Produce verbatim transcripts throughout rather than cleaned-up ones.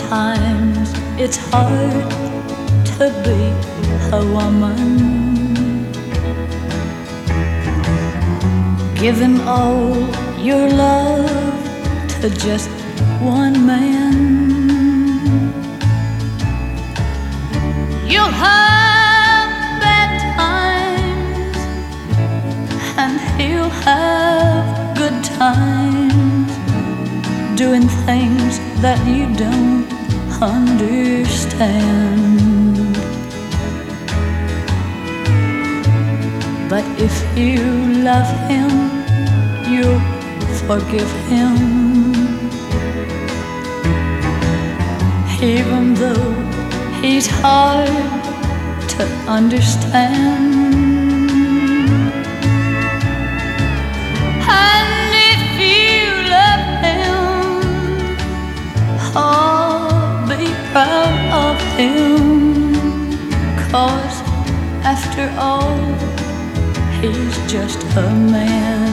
Sometimes it's hard to be a woman. Giving all your love to just one man. You'll have bad times and he'll have good times, doing things that you don't understand. But if you love him, you'll forgive him, even though he's hard to understand. And if you love him, oh, be proud of him, 'cause after all, he's just a man.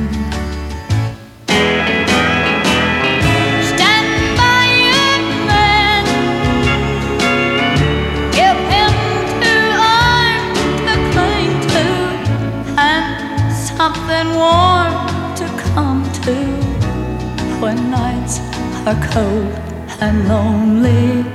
Stand by your man, give him two arms to cling to, and something warm to come to when nights are cold and lonely.